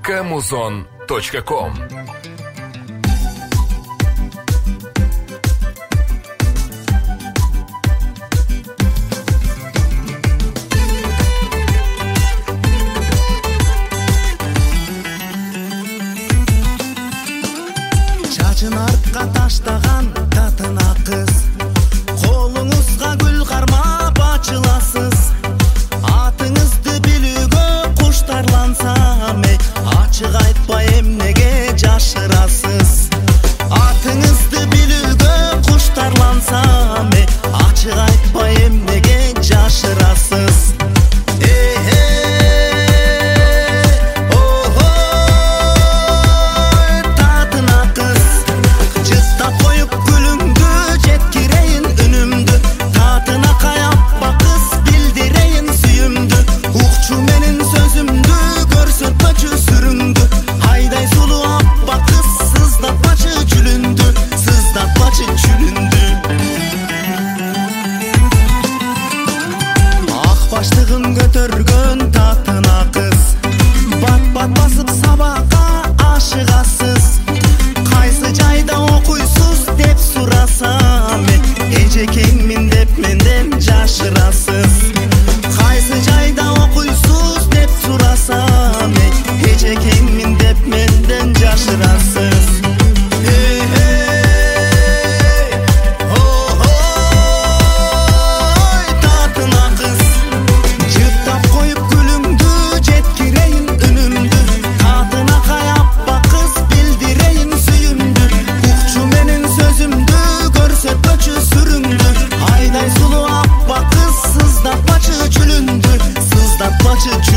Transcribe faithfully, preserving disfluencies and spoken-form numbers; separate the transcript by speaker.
Speaker 1: камузон точка ком.
Speaker 2: Чачын артқа таштаған татына қыз, қолыңызға гүл қармап ачыласыз. Атыңызды білуге құштарлансам, ей, ашық айтпай емнеге жашырасыз. Атыңызды білуге құштарлансам, ей, ашық айтпай емнеге жашырасыз. Баштығын көтөргөн татына қыз, бат-бат басып сабаққа ашығасыз. Қайсы жайда оқуйсыз деп сұрасам, эжекеңмин деп менден жашырасыз. Қайсы жайда оқуйсыз деп сұрасам, эжекеңмин деп менден жашырасыз. Sızdatmaçı